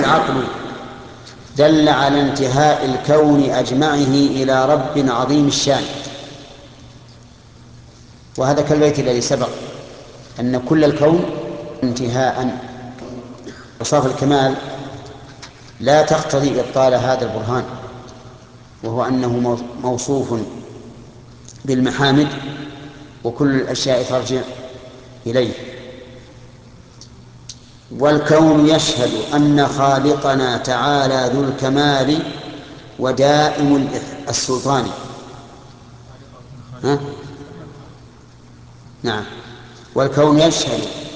العقل دل على انتهاء الكون أجمعه إلى رب عظيم الشان. وهذا كالبيت الذي سبق أن كل الكون انتهاء. أوصاف الكمال لا تقتضي إبطال هذا البرهان، وهو أنه موصوف بالمحامد وكل الأشياء ترجع إليه. والكون يشهد أن خالقنا تعالى ذو الكمال ودائم السلطان. ها؟ نعم. والكون يشهد